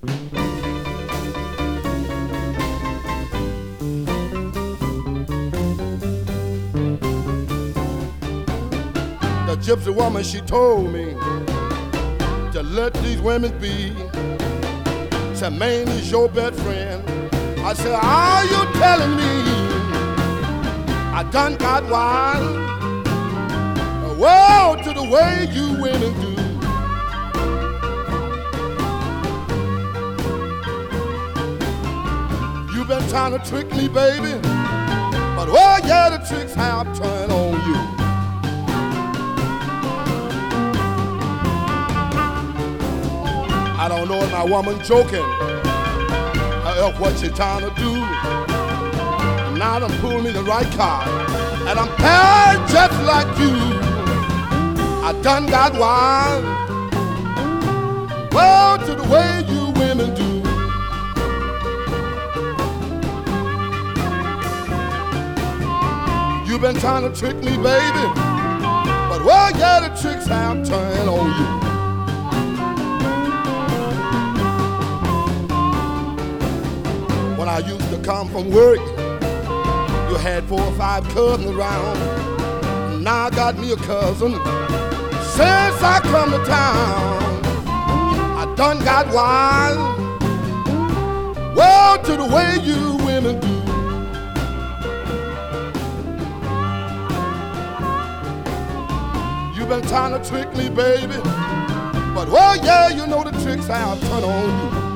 The gypsy woman, she told me to let these women be. Said, man, he's your best friend. I said, are you telling me I done got wild? Well, to the way you women do. You've been trying to trick me, baby, but well, yeah, the tricks have turned on you. I don't know if my woman joking or what she trying to do. Now done pull me the right card, and I'm paired just like you. I done got wild, well, to the way you women do. You've been trying to trick me, baby, but well, yeah, the tricks have turned on you. When I used to come from work, you had 4 or 5 cousins around. Now I got me a cousin. Since I come to town, I done got wild, well, to the way you women do. You've been trying to trick me, baby, but well, yeah, you know the tricks have turned on you.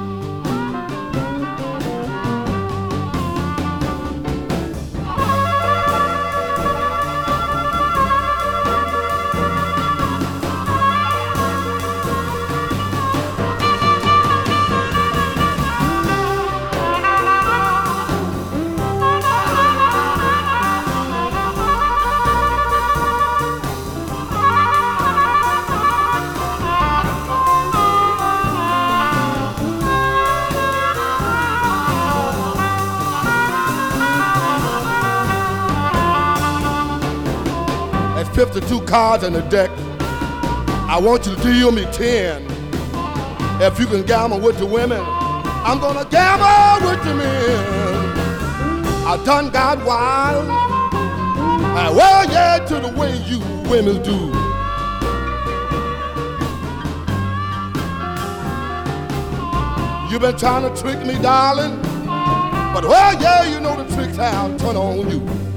There's 52 cards in the deck. I want you to deal me 10. If you can gamble with the women, I'm gonna gamble with the men. I done got wild, well, yeah, to the way you women do. You've been trying to trick me, darling, but well, yeah, you know the tricks have turned on you.